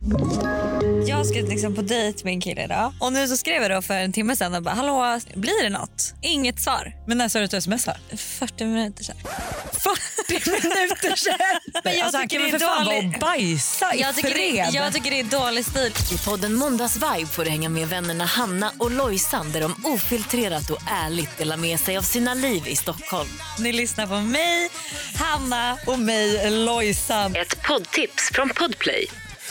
Jag ska liksom på dejt med en kille idag. Och nu så skrev jag då för en timme sedan och bara, hallå, blir det något? Inget svar. Men när sa du att du smsar? 40 minuter sedan. 40 minuter sedan? Men jag han kan väl för fan vara och bajsa i fred. Jag tycker det är dålig stil. I podden Måndagsvibe får du hänga med vännerna Hanna och Lojsan där de ofiltrerat och ärligt delar med sig av sina liv i Stockholm. Ni lyssnar på mig, Hanna och mig, Lojsan. Ett poddtips från Podplay.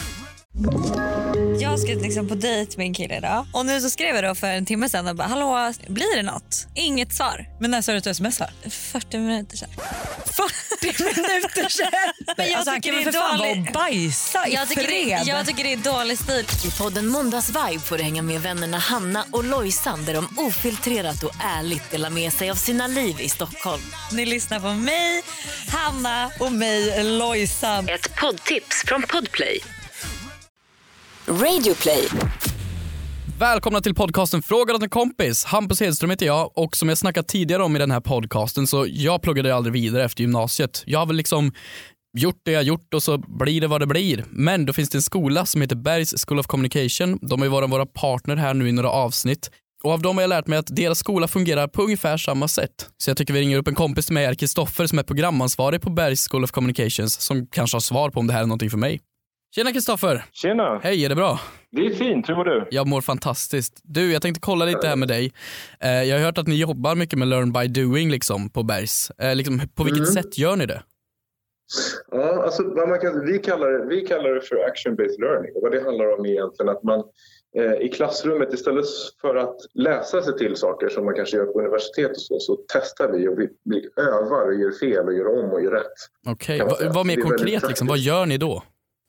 Jag ska liksom på dejt med en kille idag. Och nu så skrev jag då för en timme sedan och bara, hallå, blir det något? Inget svar. Men när sa du att du smsar? 40 minuter sedan. 40 minuter sedan? Men han kan väl för fan vara och bajsa i fred. Jag tycker det är dålig stil. I podden Måndagsvibe får du hänga med vännerna Hanna och Lojsan där de ofiltrerat och ärligt delar med sig av sina liv i Stockholm. Ni lyssnar på mig, Hanna och mig, Lojsan. Ett poddtips från Podplay. Radioplay. Välkomna till podcasten Fråga åt en kompis. Hampus Hedström heter jag och som jag snackat tidigare om i den här podcasten så jag pluggade aldrig vidare efter gymnasiet. Jag har väl liksom gjort det jag gjort och så blir det vad det blir. Men då finns det en skola som heter Bergs School of Communication. De har ju varit våra partner här nu i några avsnitt. Och av dem har jag lärt mig att deras skola fungerar på ungefär samma sätt. Så jag tycker vi ringer upp en kompis till mig, Kristoffer, som är programansvarig på Bergs School of Communications, som kanske har svar på om det här är någonting för mig. Tjena Kristoffer! Tjena! Hej, är det bra? Det är fint, hur mår du? Jag mår fantastiskt. Du, jag tänkte kolla lite här med dig. Jag har hört att ni jobbar mycket med learn by doing liksom, på Bergs. På vilket sätt gör ni det? Ja, alltså, vi kallar det för action-based learning. Och vad det handlar om är egentligen att man i klassrummet istället för att läsa sig till saker som man kanske gör på universitet och så testar vi och vi övar och gör fel och gör om och gör rätt. Okej, vad mer konkret liksom? Vad gör ni då?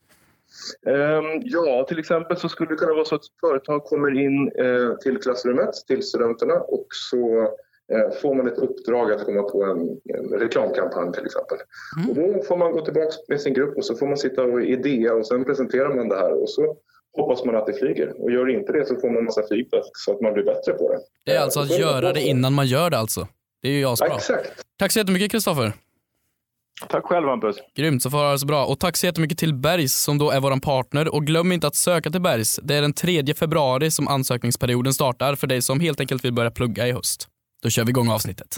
Ja, till exempel så skulle det kunna vara så att ett företag kommer in till klassrummet, till studenterna och så får man ett uppdrag att komma på en reklamkampanj till exempel. Och då får man gå tillbaka med sin grupp och så får man sitta och idea och sen presenterar man det här och så hoppas man att det flyger. Och gör inte det så får man en massa feedback så att man blir bättre på det. Det är alltså att göra det innan man gör det alltså. Det är ju asbra. Exakt. Tack så jättemycket Kristoffer. Tack själv Hampus. Grymt, så får det så bra. Och tack så jättemycket till Bergs som då är våran partner. Och glöm inte att söka till Bergs. Det är den 3 februari som ansökningsperioden startar för dig som helt enkelt vill börja plugga i höst. Då kör vi igång avsnittet.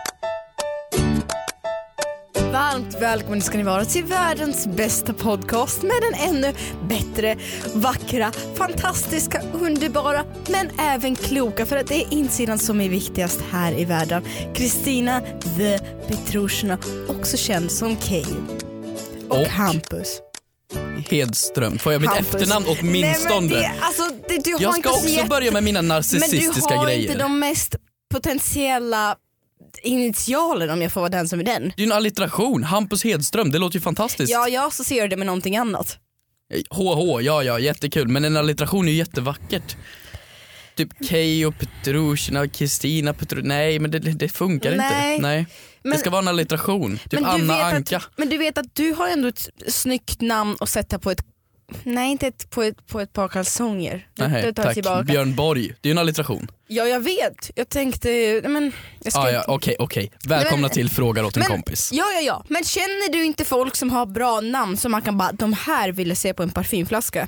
Varmt välkommen ska ni vara till världens bästa podcast med den ännu bättre, vackra, fantastiska, underbara men även kloka, för att det är insidan som är viktigast här i världen. Kristina the Petrushina, också känd som Kay. Och Hampus Hedström. Får jag mitt efternamn åtminstone? Nej, men du har jag ska inte också börja med mina narcissistiska grejer. Men du har inte de mest potentiella initialen om jag får vara den som är den. Det är en alliteration. Hampus Hedström, det låter ju fantastiskt. Ja, jag associerar det med någonting annat. HH, ja, jättekul. Men en alliteration är ju jättevackert. Typ Kay och Petrushina och Kristina nej, men det funkar inte. Nej. Men, det ska vara en alliteration. Typ Anna Anka. Men du vet att du har ändå ett snyggt namn att sätta på ett... Nej, inte på ett par kalsonger. Nej, tack. Tillbaka. Björn Borg, det är ju en alliteration. Ja, jag vet. Jag tänkte... Men jag ska Okej. Välkomna till Frågar åt en kompis. Ja. Men känner du inte folk som har bra namn som man kan bara... De här ville se på en parfymflaska?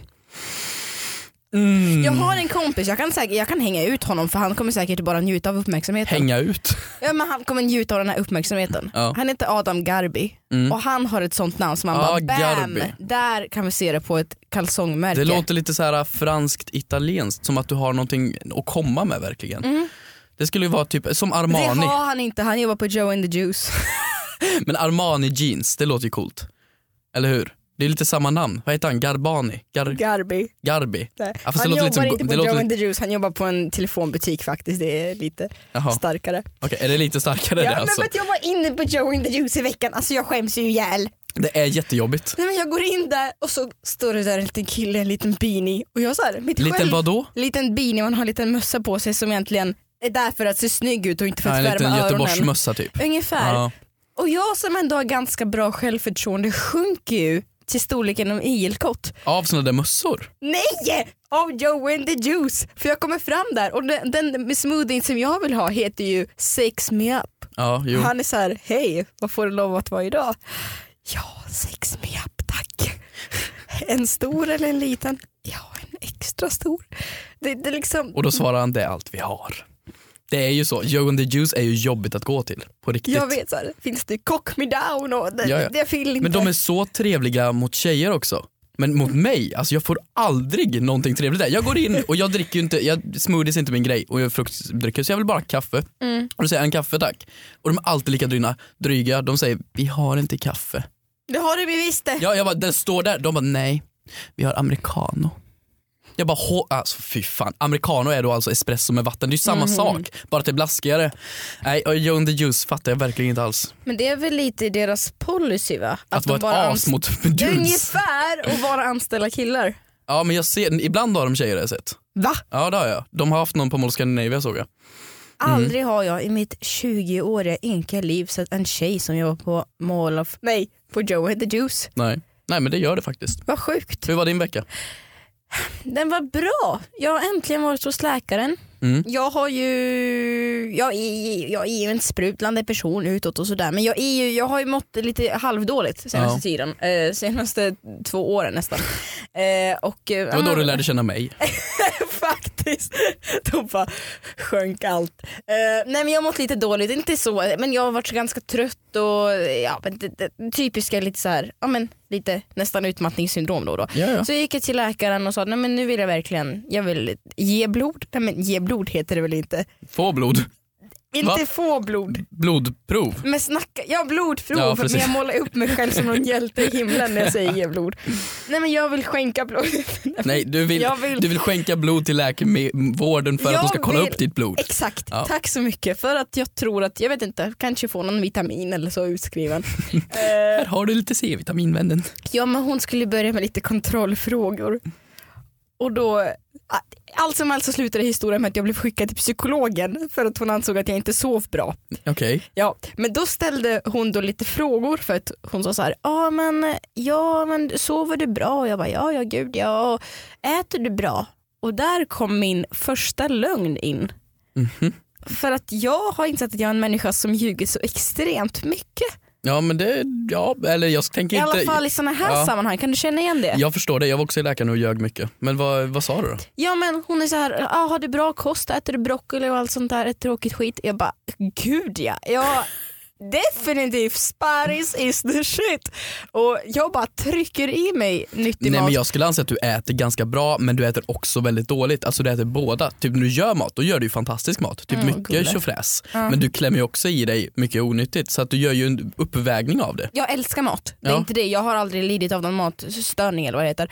Jag har en kompis, jag kan hänga ut honom för han kommer säkert bara njuta av uppmärksamheten. Hänga ut? Ja, men han kommer njuta av den här uppmärksamheten. Ja. Han heter Adam Garbi och han har ett sånt namn som man bara bam, Garbi. Där kan vi se det på ett kalsongmärke. Det låter lite så här franskt italienskt, som att du har någonting att komma med verkligen. Det skulle ju vara typ som Armani. Det har han inte, han jobbar på Joe and the Juice. Men Armani jeans, det låter ju coolt. Eller hur? Det är lite samma namn. Vad heter han? Garbani? Garbi. Nej. Ja, han jobbar inte på Joe and the Juice, han jobbar på en telefonbutik faktiskt. Det är lite starkare. Okej, är det lite starkare det alltså? Men jag var inne på Joe and the Juice i veckan. Alltså jag skäms ju ihjäl. Det är jättejobbigt. Nej, men jag går in där och så står det där en liten kille, en liten beanie. Och jag så här, liten vadå? Liten beanie, man har en liten mössa på sig som egentligen är där för att se snygg ut och inte för att värma öronen. En liten Göteborgsmössa typ. Ungefär. Ja. Och jag som ändå har ganska bra självförtroende sjunker ju till storleken om ilkott. Av såna där mössor? Nej! Av Joe and the Juice. För jag kommer fram där och den smoothie som jag vill ha heter ju Sex Me Up. Ja, jo. Han är så här, hej, vad får du lov att vara idag? Ja, sex me up, tack. En stor eller en liten? Ja, en extra stor. Det liksom... Och då svarar han, det är allt vi har. Det är ju så, Joe and the Juice är ju jobbigt att gå till, på riktigt. Jag vet, så här, finns det cock me down och det vill inte. Men de är så trevliga mot tjejer också. Men mot mig, alltså jag får aldrig någonting trevligt där. Jag går in och jag dricker ju inte, smoothies är inte min grej och jag fruktdrycker, så jag vill bara kaffe. Och då säger jag en kaffe tack. Och de är alltid lika dryga, de säger, vi har inte kaffe. Det har du visst det. Ja, jag bara, den står där, de bara, nej, vi har americano. Jag bara, alltså fy fan, americano är då alltså espresso med vatten, det är ju samma sak, bara att det är blaskigare. Nej, och Joe and the Juice fattar jag verkligen inte alls. Men det är väl lite deras policy, va? Att vara ett as mot dudes. Ungefär, och bara anställa killar. Ja, men jag ser, ibland har de tjejer jag sett. Va? Ja, det har jag. De har haft någon på Mall of Scandinavia, såg jag. Aldrig har jag i mitt 20-åriga enkla liv sett en tjej som jag var på på Joe and the Juice. Nej, men det gör det faktiskt. Vad sjukt. Hur var din vecka? Den var bra. Jag har äntligen varit hos läkaren. Jag är ju en sprutlande person utåt och sådär, men jag har ju mått lite halvdåligt senaste tiden, senaste 2 åren nästan. Och det var då du lärde känna mig. Faktiskt. Då bara sjönk allt. Nej, men jag har mått lite dåligt, inte så, men jag har varit ganska trött och det typiska lite så här, lite nästan utmattningssyndrom då. Ja. Så jag gick till läkaren och sa, nej men nu vill jag vill ge blod. Nej, men ge blod heter det väl inte? Få blod. Inte få blod. Blodprov. Men blodprov. Men jag målar upp mig själv som någon hjälte i himlen när jag säger ge blod. Nej, men jag vill skänka blod. Nej, du vill skänka blod till läkarvården för att de ska kolla upp ditt blod. Exakt, tack så mycket. För att jag tror att, jag vet inte, kanske få någon vitamin eller så utskriven. Här har du lite C-vitamin, vännen. Ja, men hon skulle börja med lite kontrollfrågor. Och då, allt som allt så slutade historien med att jag blev skickad till psykologen för att hon ansåg att jag inte sov bra. Okej. Ja, men då ställde hon då lite frågor, för att hon sa så här: men sover du bra? Och jag bara, ja gud, ja. Äter du bra? Och där kom min första lögn in. För att jag har insett att jag är en människa som ljuger så extremt mycket. Ja, men eller jag tänker inte... I alla fall i såna här sammanhang, kan du känna igen det? Jag förstår det, jag var också i läkaren och ljög mycket. Men vad sa du då? Ja, men hon är så här, har du bra kost, äter du broccoli och allt sånt där, ett tråkigt skit. Jag bara, gud ja. Definitivt, sparris is the shit. Och jag bara trycker i mig nyttig mat. Men jag skulle anse att du äter ganska bra, men du äter också väldigt dåligt. Alltså du äter båda. Typ när du gör mat, då gör du ju fantastisk mat. Typ mycket tjofräs. Men du klämmer ju också i dig mycket onyttigt. Så att du gör ju en uppvägning av det. Jag älskar mat, det är inte det. Jag har aldrig lidit av någon matstörning eller vad det heter.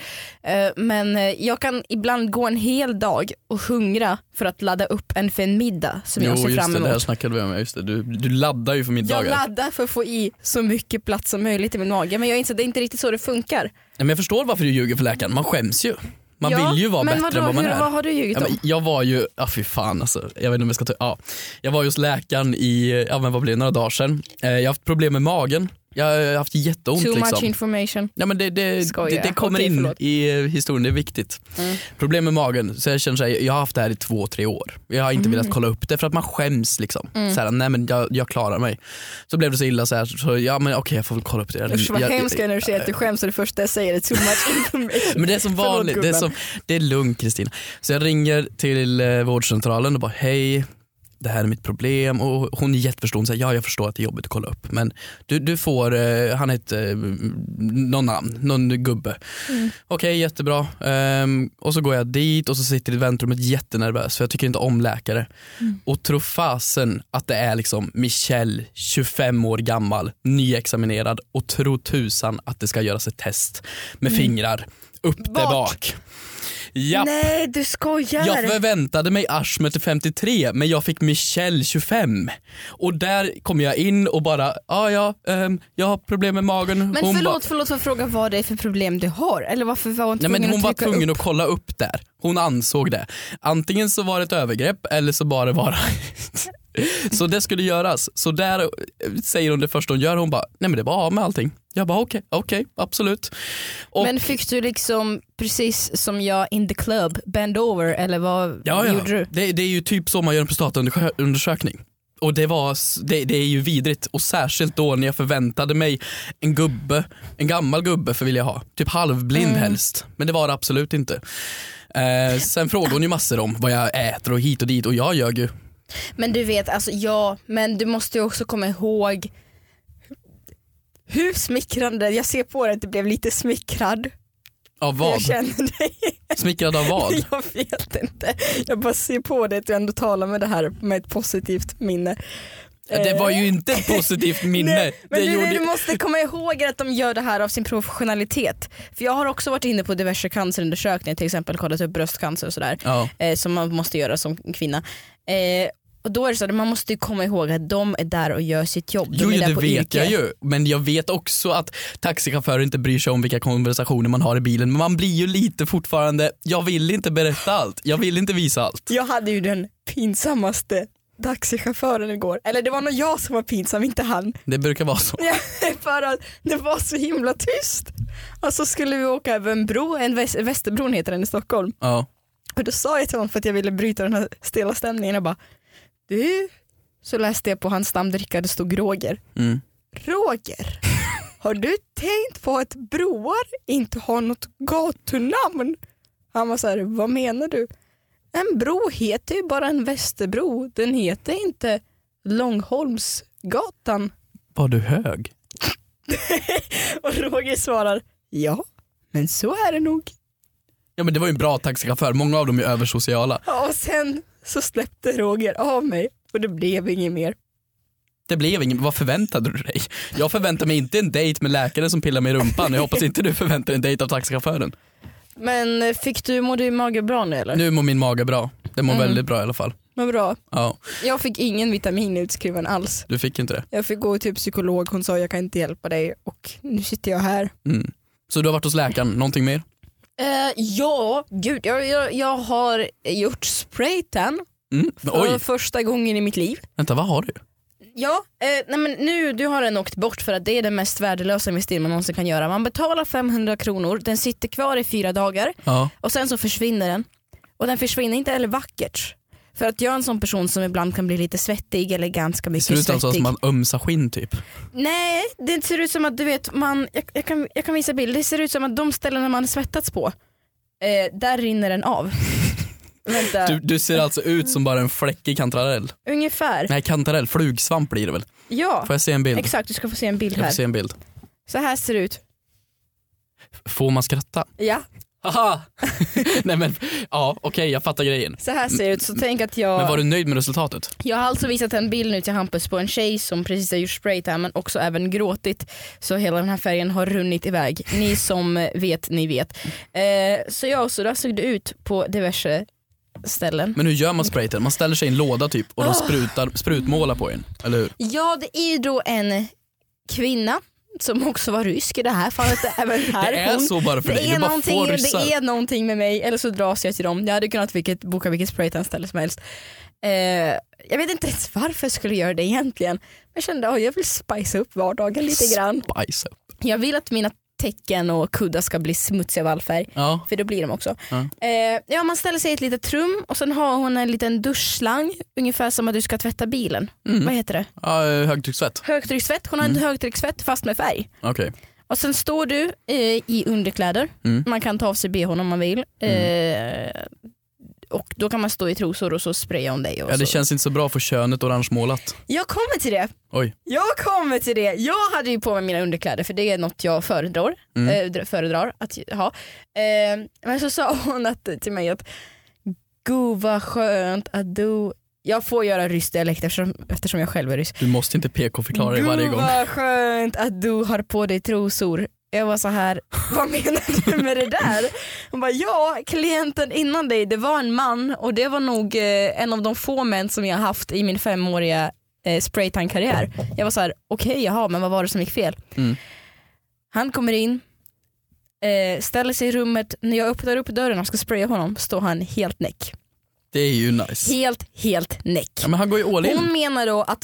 Men jag kan ibland gå en hel dag och hungra för att ladda upp för en middag som jag ser fram emot. Det här snackade vi om. Just det. Du laddar ju för middagar. Jag laddar för att få i så mycket plats som möjligt i min mage. Men jag inser att det är inte riktigt så det funkar. Men jag förstår varför du ljuger för läkaren. Man skäms ju. Man vill ju vara bättre än vad man är. Vad har du ljugit om? Jag var ju, fy fan alltså. Jag vet inte om jag ska jag var hos läkaren i, vad blir det, några dagar sedan. Jag har haft problem med magen. Jag har haft jätteont. Too liksom. Much information. Ja, men det kommer in i historien, det är viktigt. Problem med magen, så jag känner så här, jag har haft det här i 2-3 år. Jag har inte velat kolla upp det för att man skäms liksom. Så här, nej men jag klarar mig. Så blev det så illa så här, så okej, jag får väl kolla upp det. Usch, vad hemskt när du säger att du skäms och det första jag säger är too much information. Men det är som vanligt, det är lugnt, Kristina. Så jag ringer till vårdcentralen och bara, hej, det här är mitt problem, och hon är jätteförstående, säger jag förstår att det är jobbigt att kolla upp, men du får, han heter någon namn, någon gubbe. Okej, jättebra. Och så går jag dit och så sitter i väntrummet jättenervös, för jag tycker inte om läkare. Och tror fasen att det är liksom Michelle, 25 år gammal, nyexaminerad, och tror tusan att det ska göras ett test med fingrar upp där bak. Japp. Nej, du skojar. Jag förväntade mig Ashmet 53, men jag fick Michelle 25. Och där kom jag in och bara, jag har problem med magen. Men hon förlåt för att fråga vad det är för problem du har. Eller varför var hon tvungen hon var tvungen upp? Att kolla upp där. Hon ansåg det. Antingen så var det ett övergrepp, eller så bara vara... Så det skulle göras. Så där säger hon det första hon gör. Hon bara, nej men det var av med allting. Jag bara okej, absolut. Men fick du liksom precis som jag in the club bend over, eller vad gjorde du? Det är ju typ så man gör en prostataundersökning. Och det är ju vidrigt. Och särskilt då när jag förväntade mig en gammal gubbe för vill jag ha. Typ halvblind helst. Men det var det absolut inte. Sen frågade hon ju massor om vad jag äter och hit och dit. Och jag gör ju. Men du vet, alltså men du måste ju också komma ihåg hur smickrande, jag ser på det att du blev lite smickrad. Av vad? Jag känner dig. Smickrad av vad? Jag vet inte. Jag bara ser på det att du ändå talar med det här med ett positivt minne. Det var ju inte ett positivt minne. Nej, men du måste komma ihåg att de gör det här av sin professionalitet. För jag har också varit inne på diverse cancerundersökningar, till exempel kollat upp bröstcancer och sådär. Ja. Som man måste göra som kvinna. Och då är det så att man måste komma ihåg att de är där och gör sitt jobb. Jo, det vet jag ju. Men jag vet också att taxichaufförer inte bryr sig om vilka konversationer man har i bilen. Men man blir ju lite fortfarande, jag vill inte berätta allt. Jag vill inte visa allt. Jag hade ju den pinsammaste taxichauffören igår. Eller det var nog jag som var pinsam, inte han. Det brukar vara så. Ja, för att det var så himla tyst. Och så skulle vi åka över en bro, Västerbron heter den i Stockholm. Ja. Och då sa jag till honom för att jag ville bryta den här stela stämningen. Jag bara, så läste jag på hans stamdricka, det stod Roger. Roger, har du tänkt på att broar inte har något gatunamn? Han var så här, vad menar du? En bro heter ju bara en Västerbro. Den heter inte Långholmsgatan. Var du hög? Och Roger svarar, ja, men så är det nog. Ja, men det var ju en bra taxichaufför. Många av dem är översociala. Och sen så släppte Roger av mig och det blev inget mer. Det blev inget. Vad förväntade du dig? Jag förväntar mig inte en dejt med läkaren som pillar mig i rumpan. Jag hoppas inte du förväntar en dejt av taxichauffören. Men mår du mage bra nu eller? Nu mår min mage bra. Det mår väldigt bra i alla fall. Vad bra. Ja. Jag fick ingen vitamin utskriven alls. Du fick inte det? Jag fick gå till psykolog, hon sa jag kan inte hjälpa dig och nu sitter jag här. Så du har varit hos läkaren, någonting mer? Ja, gud, jag har gjort spraytan för första gången i mitt liv. Vänta, vad har du? Ja, nej men nu du har den åkt bort för att det är det mest värdelösa investering man någonsin kan göra. Man betalar 500 kronor, den sitter kvar i 4 dagar och sen så försvinner den. Och den försvinner inte heller vackert. För att jag är en sån person som ibland kan bli lite svettig eller ganska mycket svettig. Det ser ut alltså som man ömsar skinn typ? Nej, det ser ut som att du vet, jag kan visa bild. Det ser ut som att de ställena man svettats på, där rinner den av. Vänta. Du ser alltså ut som bara en fläckig kantarell. Ungefär. Nej, kantarell, flugsvamp blir det väl? Ja. Får jag se en bild? Exakt, du ska få se en bild här. Jag får se en bild. Så här ser det ut. Får man skratta? Ja. Haha. Nej men, ja okej, jag fattar grejen. Så här ser det ut, så tänk att jag... Men var du nöjd med resultatet? Jag har alltså visat en bild nu till Hampus på en tjej som precis har gjort spraytan men också även gråtit. Så hela den här färgen har runnit iväg. Ni som vet, ni vet. Så där såg det ut på diverse ställen. Men hur gör man spraytan? Man ställer sig i en låda typ och de sprutmålar på en, eller hur? Ja, det är då en kvinna som också var rysk i det här fallet. Även här. Det är så bara för dig. Det är någonting med mig. Eller så dras jag till dem. Jag hade kunnat boka vilket spraytan-ställe som helst. Jag vet inte ens varför jag skulle göra det egentligen. Jag kände att jag vill spice upp vardagen lite grann. Spice up. Jag vill att mina täcken och kuddar ska bli smutsiga av all färg. Ja. För då blir de också. Ja. Man ställer sig i ett litet rum och sen har hon en liten duschslang. Ungefär som att du ska tvätta bilen. Vad heter det? Ja, högtryckssvett. Högtryckssvett. Hon har en högtryckssvett fast med färg. Okay. Och sen står du i underkläder. Man kan ta av sig bhn om man vill. Och då kan man stå i trosor och så spraya om dig. Och det känns inte så bra för könet orange målat. Jag kommer till det. Oj. Jag hade ju på mig mina underkläder för det är något jag föredrar att ha. Men så sa hon till mig att gud vad skönt att du... Jag får göra rysk dialekt eftersom jag själv är rysk. Du måste inte PK-förklara dig varje gång. Gud vad skönt att du har på dig trosor. Jag var så här, vad menar du med det där? Hon bara, ja, klienten innan dig, det var en man och det var nog en av de få män som jag haft i min 5-åriga spraytan-karriär. Jag var så här, okej, jaha, men vad var det som gick fel? Han kommer in, ställer sig i rummet, när jag öppnar upp dörren och ska spraya honom står han helt näck. Det är ju nice. Helt näck. Ja, men han går ju all in. Hon menar då att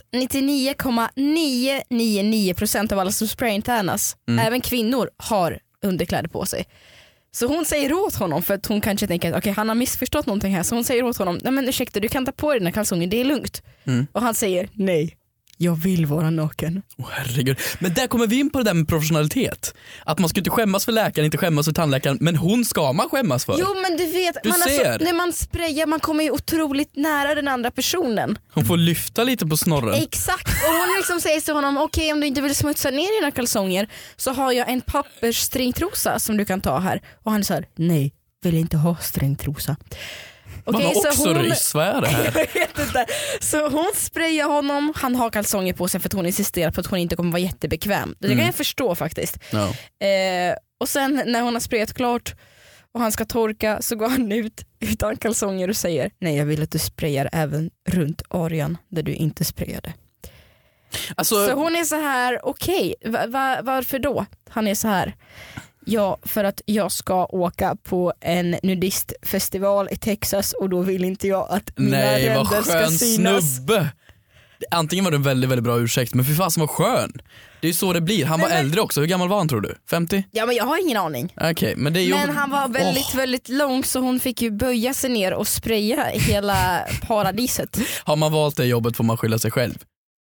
99,999% av alla som spraytanas, även kvinnor, har underkläder på sig. Så hon säger åt honom, för att hon kanske tänker att han har missförstått någonting här. Så hon säger åt honom, nej men ursäkta, du kan ta på dig dina kalsonger, det är lugnt. Och han säger, nej, jag vill vara naken. Herregud. Men där kommer vi in på det där med professionalitet. Att man ska inte skämmas för läkaren, inte skämmas för tandläkaren. Men hon ska man skämmas för. Jo, men du vet, när man sprayar, man kommer ju otroligt nära den andra personen. Hon får lyfta lite på snorren. Exakt, och hon liksom säger till honom, okej, om du inte vill smutsa ner dina kalsonger så har jag en pappersstringtrosa som du kan ta här. Och han säger, nej, vill inte ha stringtrosa. Man har också rysvär det här. Jag vet inte. Så hon sprayar honom, han har kalsonger på sig för att hon insisterar på att hon inte kommer vara jättebekväm. Det kan jag förstå faktiskt. No. Och sen när hon har sprayat klart och han ska torka så går han ut utan kalsonger och säger, nej, jag vill att du sprayar även runt arean där du inte sprayade. Så hon är så här, okej, varför då? Han är så här, ja, för att jag ska åka på en nudistfestival i Texas och då vill inte jag att mina ränder ska synas. Snubbe. Antingen var det en väldigt, väldigt bra ursäkt, men för fasen var skön. Det är ju så det blir. Han var äldre också. Hur gammal var han, tror du? 50? Ja, men jag har ingen aning. Okay, men han var väldigt, väldigt lång, så hon fick ju böja sig ner och spraya hela paradiset. Har man valt det jobbet får man skylla sig själv.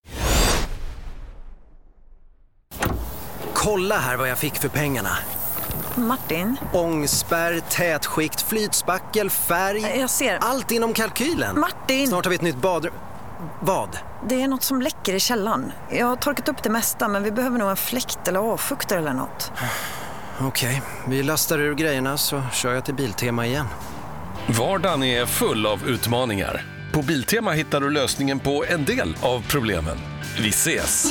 Kolla här vad jag fick för pengarna. Martin? Ångspärr, tätskikt, flytspackel, färg. Jag ser. Allt inom kalkylen. Martin! Snart har vi ett nytt badrum. Vad? Det är något som läcker i källaren. Jag har torkat upp det mesta, men vi behöver nog en fläkt eller avfuktare eller något. Okej, vi lastar ur grejerna så kör jag till Biltema igen. Vardagen är full av utmaningar. På Biltema hittar du lösningen på en del av problemen. Vi ses!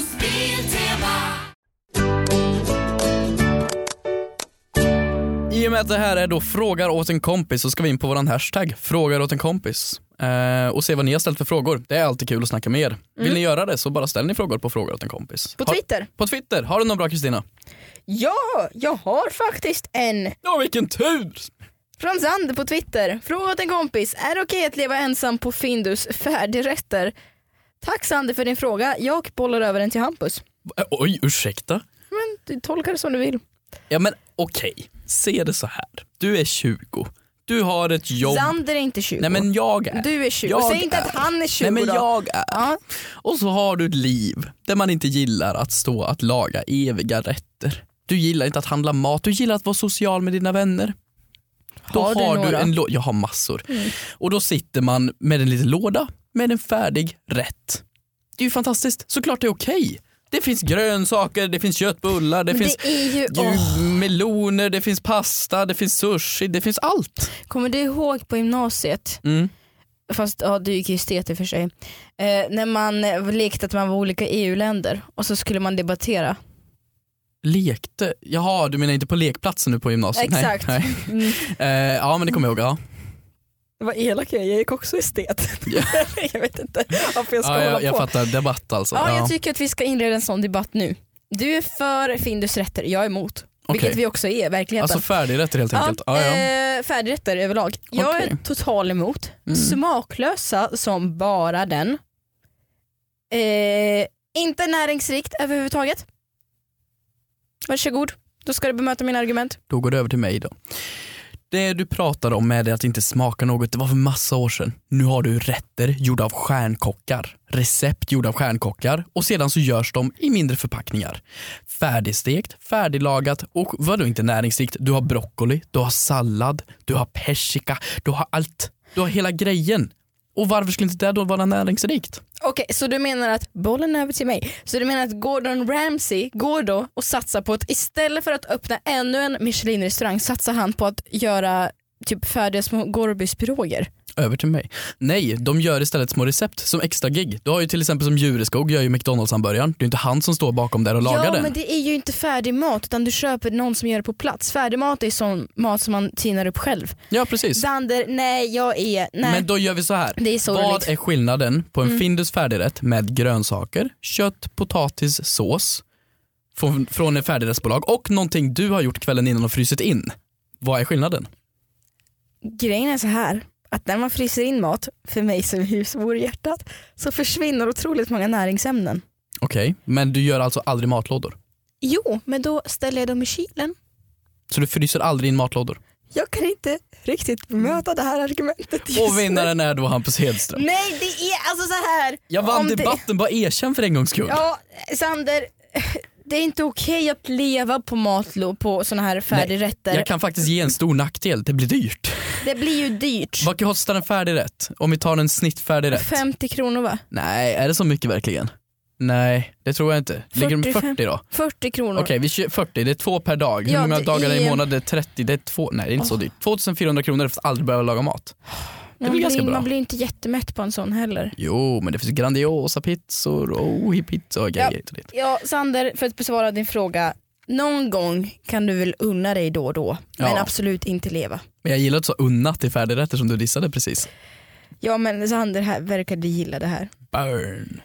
I och med att det här är då frågar åt en kompis så ska vi in på våran hashtag frågar åt en kompis och se vad ni har ställt för frågor. Det är alltid kul att snacka med er. Vill ni göra det så bara ställ ni frågor på frågar åt en kompis. På Twitter. På Twitter. Har du någon bra, Kristina? Ja, jag har faktiskt en. Ja, vilken tur! Från Sander på Twitter. Fråga åt en kompis. Är det okej att leva ensam på Findus färdigrätter? Tack Sander för din fråga. Jag bollar över den till Hampus. Oj, ursäkta? Men du tolkar det som du vill. Ja, men okej. Se det så här. Du är 20. Du har ett jobb. Sander är inte 20. Nej, men jag är. Du är 20. Säg inte att han är 20. Nej, men då. jag är. Ja. Och så har du ett liv där man inte gillar att stå att laga eviga rätter. Du gillar inte att handla mat. Du gillar att vara social med dina vänner. Då har du en jag har massor. Och då sitter man med en liten låda med en färdig rätt. Det är ju fantastiskt. Såklart det är okej. Det finns grönsaker, det finns köttbullar, det finns meloner, det finns pasta, det finns sushi, det finns allt. Kommer du ihåg på gymnasiet? Fast du gick ju estet i för sig. När man lekte att man var olika EU-länder och så skulle man debattera. Lekte? Jaha, du menar inte på lekplatsen nu på gymnasiet? Exakt. Nej. Ja, men det kommer jag ihåg, ja. Det var elak, jag gick också estet. Jag vet inte varför jag ska hålla på. Jag fattar, debatt alltså. Ja, jag tycker att vi ska inleda en sån debatt nu. Du är för Findus rätter, jag är emot. Vilket vi också är, verkligheten. Alltså färdigrätter helt enkelt. Färdigrätter överlag. Jag är total emot. Smaklösa som bara den. Inte näringsrikt överhuvudtaget. Varsågod, då ska du bemöta mina argument. Då går det över till mig då. Det du pratar om med det att inte smaka något, det var för massa år sedan. Nu har du rätter gjorda av stjärnkockar, recept gjorda av stjärnkockar och sedan så görs de i mindre förpackningar. Färdigstekt, färdiglagat och vad då inte näringsrikt. Du har broccoli, du har sallad, du har persika, du har allt. Du har hela grejen. Och varför skulle inte det då vara näringsrikt? Okej, så du menar att bollen är över till mig. Så du menar att Gordon Ramsay går då och satsar på att istället för att öppna ännu en Michelin-restaurang satsar han på att göra typ färdiga små Gorbys-piroger? Över till mig. Nej, de gör istället små recept som extra gig. Du har ju till exempel som Djureskog gör ju McDonalds-hamburgaren. Det är inte han som står bakom där och lagar den. Ja, men det är ju inte färdig mat utan du köper någon som gör det på plats. Färdig mat är sån mat som man tinar upp själv. Ja, precis. Sander, nej. Men då gör vi så här. Det är vad är skillnaden på en Findus färdigrätt med grönsaker, kött, potatis, sås från ett färdigrättsbolag och någonting du har gjort kvällen innan och frysit in? Vad är skillnaden? Grejen är så här. Att när man fryser in mat, för mig som husmor i hjärtat, så försvinner otroligt många näringsämnen. Okej, men du gör alltså aldrig matlådor? Jo, men då ställer jag dem i kylen. Så du fryser aldrig in matlådor? Jag kan inte riktigt möta det här argumentet just Och vinnaren är då Hampus Hedström. Nej, det är alltså så här. Jag vann debatten, bara erkänn för en gångs skull. Ja, Sander, det är inte okej att leva på matlådor på såna här färdigrätter. Jag kan faktiskt ge en stor nackdel, det blir dyrt. Det blir ju dyrt. Vad kostar en färdig rätt? Om vi tar en snittfärdig rätt. 50 kronor va? Nej, är det så mycket verkligen? Nej, det tror jag inte. Ligger de 40 då? 40 kronor. Okej, vi kör 40, det är 2 per dag. Hur många dagar i månad är 30? Det är 2, nej det är inte så dyrt. 2400 kronor för att aldrig behöva laga mat. Det blir ganska bra. Man blir inte jättemätt på en sån heller. Jo, men det finns grandiosa pizzor och pizza och grejer. Ja, Sander, för att besvara din fråga. Någon gång kan du väl unna dig då och då, men absolut inte leva. Men jag gillar att så unnat i färdigrätter som du dissade precis. Ja, men Sander här verkar du gilla det här. Burn.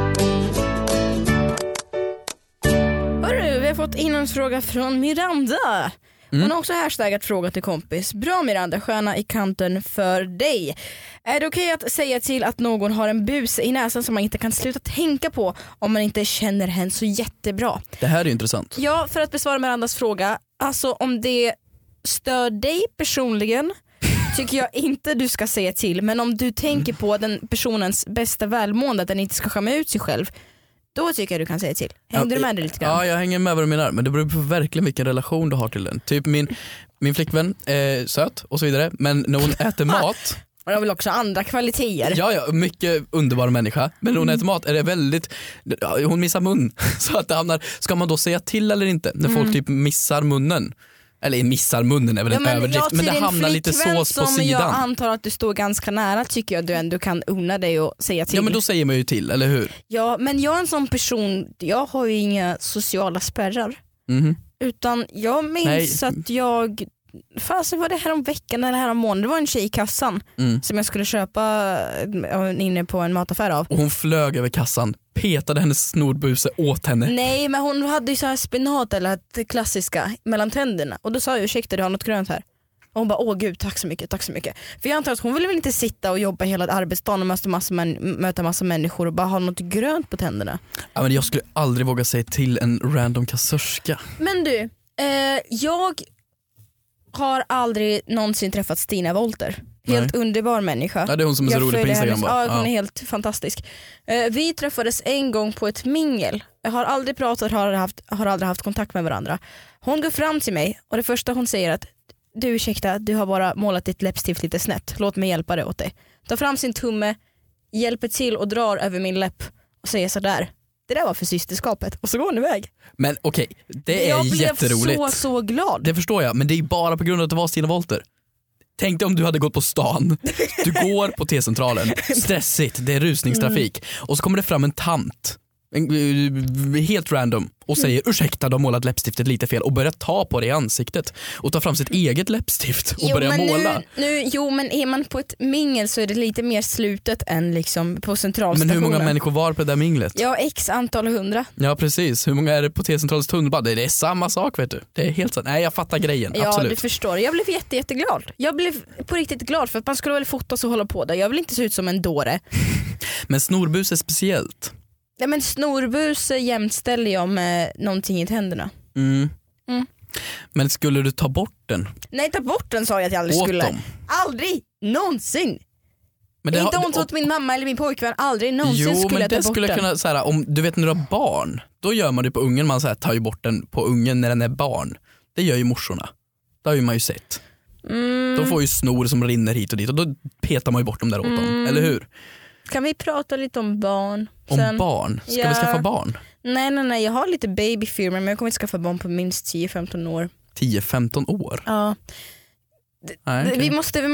Hörru, vi har fått in en fråga från Miranda. Hon har också hashtaggat fråga till kompis. Bra Miranda, stjärna i kanten för dig. Är det okej att säga till att någon har en buse i näsan som man inte kan sluta tänka på om man inte känner henne så jättebra? Det här är intressant. Ja, för att besvara Mirandas fråga. Alltså om det stör dig personligen tycker jag inte du ska säga till. Men om du tänker på den personens bästa välmående, att den inte ska skämma ut sig själv, då tycker jag du kan säga till. Hängde du med det lite grann? Ja, jag hänger med vad du menar. Men det beror på verkligen vilken relation du har till den. Typ min flickvän är söt och så vidare. Men när hon äter mat... Och jag vill också andra kvaliteter. Ja, mycket underbar människa. Men när hon äter mat är det väldigt... Hon missar mun. Så att det hamnar... Ska man då säga till eller inte? När folk typ missar munnen. Eller missar munnen är väl en överdrift. Men det hamnar lite sås på sidan. Jag antar att du står ganska nära, tycker jag du ändå kan unna dig och säga till. Ja, men då säger man ju till, eller hur? Ja, men jag är en sån person, jag har ju inga sociala spärrar. Utan jag minns att jag... Fast var det här om veckan eller här om månaden. Det var en tjej i kassan som jag skulle köpa inne på en mataffär av. Och hon flög över kassan, petade hennes snorbuse åt henne. Nej, men hon hade ju så här spinat eller det klassiska mellan tänderna. Och då sa jag, ursäkta, du har något grönt här. Och hon bara, åh gud, tack så mycket. För jag antar att hon ville väl inte sitta och jobba hela arbetsdagen och möta massa människor och bara ha något grönt på tänderna. Ja, men jag skulle aldrig våga säga till en random kassörska. Men du, jag har aldrig någonsin träffat Stina Wolter. Helt underbar människa. Ja, det är hon som är så rolig på Instagram. Ja, hon är helt fantastisk. Vi träffades en gång på ett mingel. Jag har aldrig pratat, har aldrig haft kontakt med varandra. Hon går fram till mig och det första hon säger är att du, ursäkta, du har bara målat ditt läppstift lite snett. Låt mig hjälpa dig åt dig. Tar fram sin tumme, hjälper till och drar över min läpp och säger så där. Det där var för systerskapet. Och så går hon iväg. Men okej, det är jätteroligt. Jag blev så glad. Det förstår jag, men det är bara på grund av att det var Stina Wolter. Tänk dig om du hade gått på stan. Du går på T-centralen, stressigt, det är rusningstrafik. Och så kommer det fram en tant, helt random, och säger ursäkta, de har målat läppstiftet lite fel, och börjar ta på det i ansiktet och ta fram sitt eget läppstift och börja måla. Jo, men är man på ett mingel så är det lite mer slutet än liksom på centralstationen. Men hur många människor var på det där minglet? Ja, x antal 100. Ja, precis. Hur många är det på T-centralens tunnelbana? Det är samma sak, vet du. Det är helt så. Nej, jag fattar grejen. Ja, absolut. Du förstår. Jag blev jätteglad. Jag blev på riktigt glad för att man skulle väl fotas och hålla på där. Jag vill inte se ut som en dåre. Men snorbus är speciellt. Ja, men snorbus jämställer jag med någonting i tänderna. Men skulle du ta bort den? Nej, ta bort den sa jag att jag aldrig skulle. Dem. Aldrig, någonsin. Men inte ont åt min mamma eller min pojkvän. Aldrig någonsin skulle jag ta bort den. Kunna, så här, om du vet när du har barn, då gör man det på ungen. Man så här, tar ju bort den på ungen när den är barn. Det gör ju morsorna. Det har ju man ju sett. De får ju snor som rinner hit och dit, och då petar man ju bort dem där åt dem, eller hur? Kan vi prata lite om barn? Om barn? Ska vi skaffa barn? Nej, jag har lite babyfilmer, men jag kommer inte skaffa barn på minst 10-15 år. 10-15 år? Ja. Nej, okay.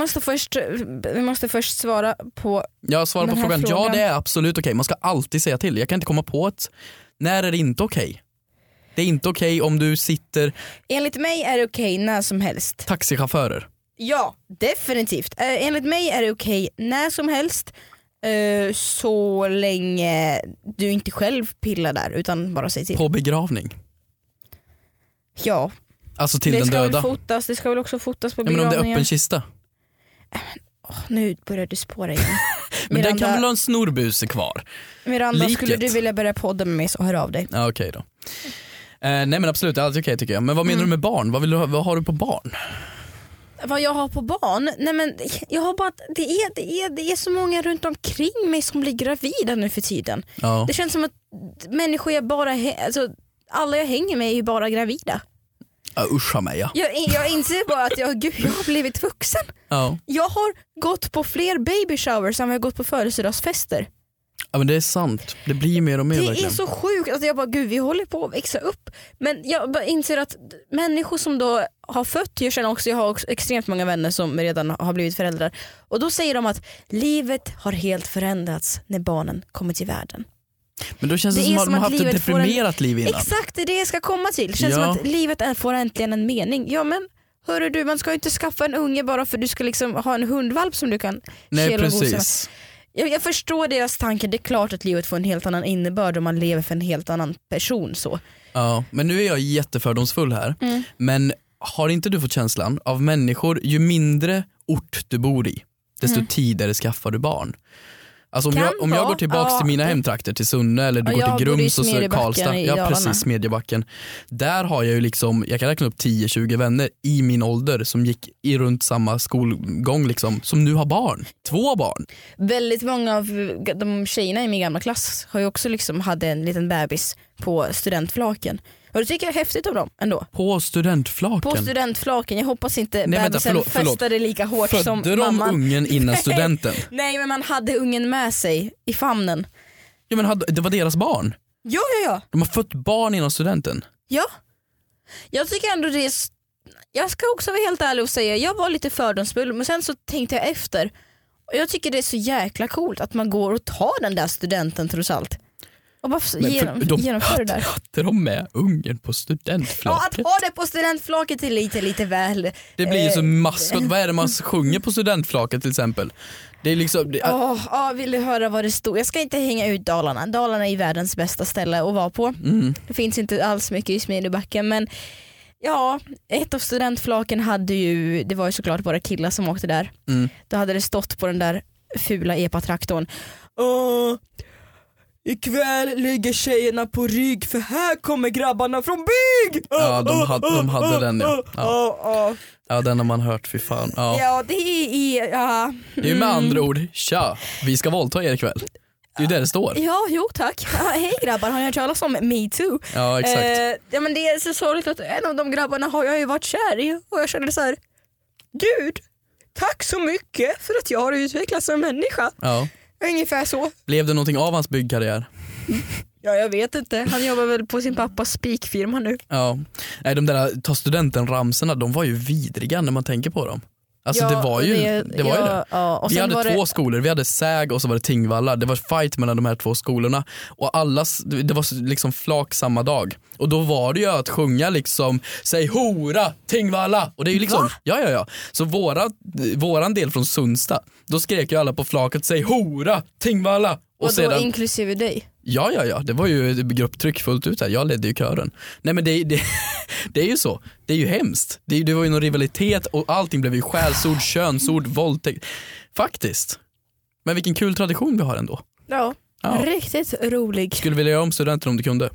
Vi måste först svara på svara på frågan. Ja, det är absolut okej. Man ska alltid säga till. Jag kan inte komma på ett... När är det inte okej? Det är inte okej om du sitter... Enligt mig är det okej när som helst. Taxichaufförer? Ja, definitivt. Enligt mig är det okej när som helst. Så länge du inte själv pillar där utan bara säger till. På begravning? Ja. Alltså till den döda? Det ska väl också fotas på begravningen. Men om det är öppen kista? Nu börjar du spåra igen. Men den kan väl ha en snorbuse kvar? Miranda, liket. Skulle du vilja börja podda med mig så hör av dig. Ja, okej då. Nej, men absolut, det är alltid okej tycker jag. Men vad menar du med barn? Vad har du på barn? vad jag har på barn. Nej, men jag har bara det är så många runt omkring mig som blir gravida nu för tiden. Ja. Det känns som att människor är bara alltså, alla jag hänger med är ju bara gravida. Uscha mig, ja. Jag inser bara att jag har blivit vuxen. Ja. Jag har gått på fler baby showers än jag har gått på födelsedagsfester. Ja, men det är sant. Det blir mer och mer. Det verkligen. är så sjukt att jag bara, gud, vi håller på att växa upp. Men jag bara inser att människor som då har fött, jag har också extremt många vänner som redan har blivit föräldrar. Och då säger de att livet har helt förändrats när barnen kommer till världen. Men då känns det som att man har haft ett deprimerat liv innan. Exakt, det är det jag ska komma till. Det känns som att livet får äntligen en mening. Ja, men hörru du, man ska ju inte skaffa en unge bara för du ska liksom ha en hundvalp som du kan. Nej, precis. Jag förstår deras tankar. Det är klart att livet får en helt annan innebörd om man lever för en helt annan person. Så. Ja, men nu är jag jättefördomsfull här. Men har inte du fått känslan av människor, ju mindre ort du bor i, desto tidigare skaffar du barn? Alltså om jag går tillbaks till mina hemtrakter, till Sunne eller du går till Grums och så Karlstad, precis, Smedjebacken. Där har jag ju liksom, jag kan räkna upp 10-20 vänner i min ålder som gick i runt samma skolgång liksom, som nu har barn, 2 barn. Väldigt många av de tjejerna i min gamla klass har ju också liksom hade en liten bebis på studentflaken. Och det tycker jag är häftigt av dem ändå. På studentflaken? Jag hoppas inte bebisen festade lika hårt som mamman. Födde de ungen innan studenten? Nej, men man hade ungen med sig i famnen. Ja, men det var deras barn? Ja. De har fött barn innan studenten? Ja. Jag tycker ändå det är... Jag ska också vara helt ärlig och säga, jag var lite fördomsfull, men sen så tänkte jag efter. Och jag tycker det är så jäkla coolt att man går och tar den där studenten trots allt. Och bara genomför det där. Hade de med ungen på studentflaket? Ja, att ha det på studentflaket är lite väl. Det blir ju så maskot. Vad är det man sjunger på studentflaket till exempel? Det är liksom vill du höra vad det stod? Jag ska inte hänga ut Dalarna. Dalarna är världens bästa ställe att vara på. Det finns inte alls mycket i Smedjebacken, men ja, ett av studentflaken hade ju, det var ju såklart bara killar som åkte där. Då hade det stått på den där fula epatraktorn. Ikväll ligger tjejerna på rygg för här kommer grabbarna från bygg. Ja, de hade den. Ja, den har man hört, fy fan. Ja, det är det är med andra ord, tja, vi ska våldta er ikväll. Det är ju där det står. Ja, jo tack. Hej grabbar, har ni hört talas om Me Too? Ja, exakt. Ja, men det är så sorgligt att en av de grabbarna har jag ju varit kär i. Och jag känner så här: Gud, tack så mycket för att jag har utvecklats som människa. Ja. Ungefär så. Blev det någonting av hans byggkarriär? Ja, jag vet inte. Han jobbar väl på sin pappas spikfirma nu. Ja. Nej, de där ta studenten-ramserna, de var ju vidriga när man tänker på dem. Alltså det var ju det. Ja, och vi hade var 2 skolor, vi hade Säg och så var det Tingvalla. Det var fight mellan de här 2 skolorna. Och det var liksom flak samma dag. Och då var det ju att sjunga liksom, säg hora, Tingvalla. Och det är ju liksom, ja. Så våran del från Sundsta, då skrek ju alla på flaket, säg hora, Tingvalla. Och sedan, då inklusive dig? Ja, det var ju grupptryck fullt ut här. Jag ledde ju kören. Nej, men det är ju så. Det är ju hemskt. Det var ju någon rivalitet och allting blev ju skällsord, könsord, våldtäkt. Faktiskt. Men vilken kul tradition vi har ändå. Ja. Riktigt rolig. Skulle vilja göra om studenten om du kunde?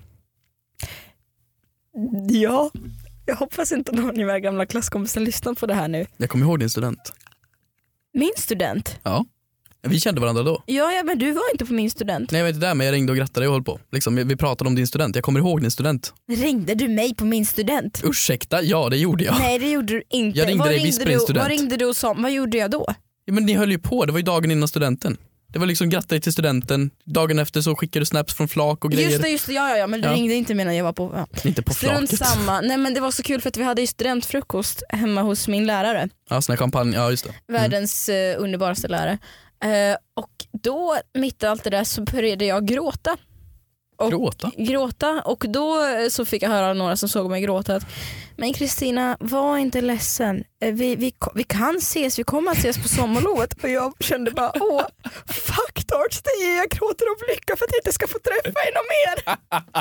Ja, jag hoppas inte någon i våra gamla klasskompisar lyssnar på det här nu. Jag kommer ihåg din student. Min student? Ja. Vi kände varandra då. Ja, men du var inte på min student. Nej, jag vet inte där, men jag ringde och grattade och höll på. Liksom, vi pratade om din student. Jag kommer ihåg din student. Ringde du mig på min student? Ursäkta, ja det gjorde jag. Nej, det gjorde du inte. Jag ringde dig visst på din student. Vad ringde du och sa? Vad gjorde jag då? Ja, men ni höll ju på, det var ju dagen innan studenten. Det var liksom gratta dig till studenten. Dagen efter så skickade du snaps från flak och grejer. Just det, ja, men du ringde inte medan jag var på. Ja. Inte på flaket. Samma. Nej, men det var så kul för att vi hade ju studentfrukost hemma hos min lärare. Ja, sån här champagne, ja just det. Världens underbaraste lärare. Och då mitt i allt det där så började jag gråta. Gråta. Och då så fick jag höra några som såg mig gråta att, men Kristina, var inte ledsen. Vi kan ses, vi kommer att ses på sommarlovet. Och jag kände bara, fuck Darts, jag gråter av lycka för att jag inte ska få träffa er mer.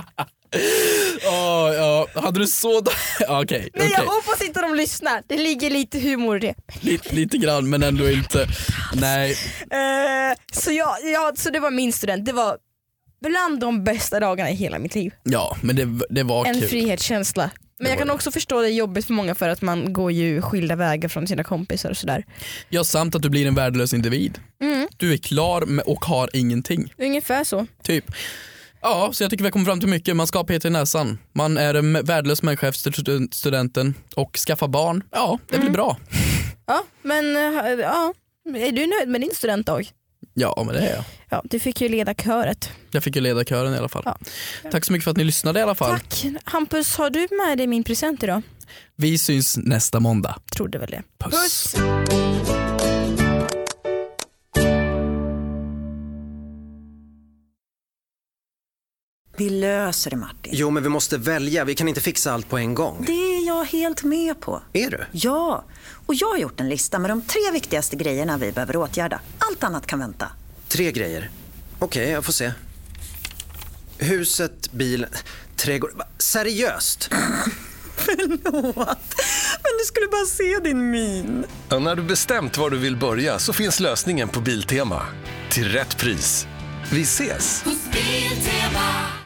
Ja, hade du så okej. Nej, jag hoppas inte de lyssnar. Det ligger lite humor i det. Lite grann, men ändå inte. Nej. Så det var min student. Det var bland de bästa dagarna i hela mitt liv. Ja, men det var en kul. frihetskänsla. Men jag kan också förstå det jobbigt för många för att man går ju skilda vägar från sina kompisar och sådär. Ja, samt att du blir en värdelös individ. Du är klar med och har ingenting. Ungefär så. Typ. Ja, så jag tycker vi har kommit fram till mycket. Man ska ha PT i näsan. Man är en värdelös människa efter studenten och skaffa barn. Ja, det blir bra. Ja, men ja. Är du nöjd med din studentdag? Ja, men det är jag. Ja, du fick ju leda köret. Jag fick ju leda kören i alla fall. Ja. Tack så mycket för att ni lyssnade i alla fall. Tack. Hampus, har du med dig min present idag? Vi syns nästa måndag. Trodde väl det. Puss. Vi löser det, Martin. Jo, men vi måste välja. Vi kan inte fixa allt på en gång. Det är jag helt med på. Är du? Ja, och jag har gjort en lista med de 3 viktigaste grejerna vi behöver åtgärda. Allt annat kan vänta. 3 grejer. Okej, jag får se. Huset, bilen, trädgård. Seriöst? Förlåt, men du skulle bara se din min. Ja, när du bestämt var du vill börja så finns lösningen på Biltema. Till rätt pris. Vi ses! Hos Biltema.